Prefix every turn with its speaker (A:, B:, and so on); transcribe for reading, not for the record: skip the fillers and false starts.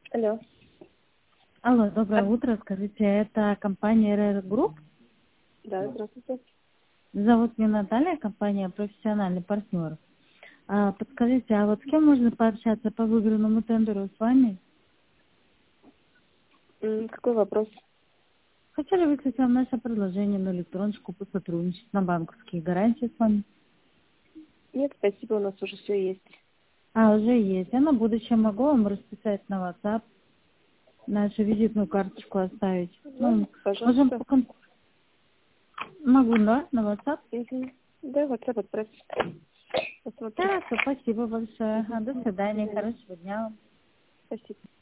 A: Алло.
B: Алло, доброе утро. Скажите, это компания RR Group?
A: Да, здравствуйте.
B: Зовут меня Наталья, компания «Профессиональный партнер». Подскажите, а вот с кем можно пообщаться по выигранному тендеру с вами?
A: Какой вопрос?
B: Хотели выслать вам наше предложение на электроночку, посотрудничать на банковские гарантии с вами?
A: Нет, спасибо, у нас уже все есть.
B: Уже есть. Я на будущее могу вам расписать на WhatsApp, нашу визитную карточку оставить.
A: Да,
B: Можем
A: пожалуйста.
B: Могу, да, на WhatsApp?
A: Угу. Да, WhatsApp отправьте. Посмотрим.
B: Хорошо, спасибо большое.
A: Угу.
B: До
A: До
B: свидания,
A: свидания.
B: хорошего дня вам.
A: Спасибо.